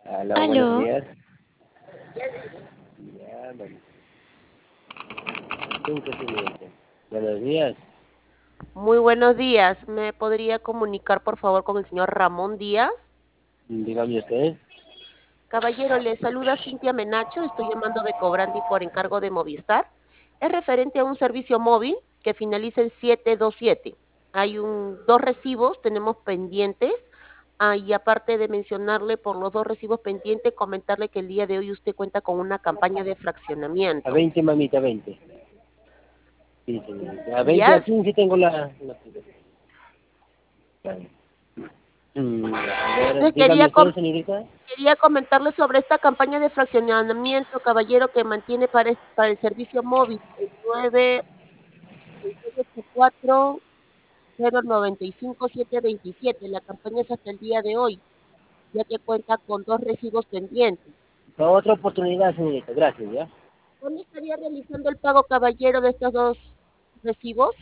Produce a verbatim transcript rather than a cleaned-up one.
Aló, buenos Aló, días. Ya, bueno, cinco siguiente. Buenos días. Muy buenos días. ¿Me podría comunicar, por favor, con el señor Ramón Díaz? Dígame usted. Caballero, le saluda Cintia Menacho. Estoy llamando de Cobrandi por encargo de Movistar. Es referente a un servicio móvil que finaliza en siete dos siete. Hay un, dos recibos, tenemos pendientes. Ah, y aparte de mencionarle por los dos recibos pendientes, comentarle que el día de hoy usted cuenta con una campaña de A fraccionamiento. veinte, mamita, veinte. Sí, señorita. A veinte, a ¿Ya? quince tengo la... la... Mm, a ver, Entonces dígame quería, usted, com- señorita. Quería comentarle sobre esta campaña de fraccionamiento, caballero, que mantiene para, es- para el servicio móvil el nueve ocho cuatro cero nueve cinco siete dos siete. La campaña es hasta el día de hoy, ya que cuenta con dos recibos pendientes. Otra oportunidad, señorita. Gracias, ¿ya? ¿Cuándo estaría realizando el pago, caballero, de estos dos recibos?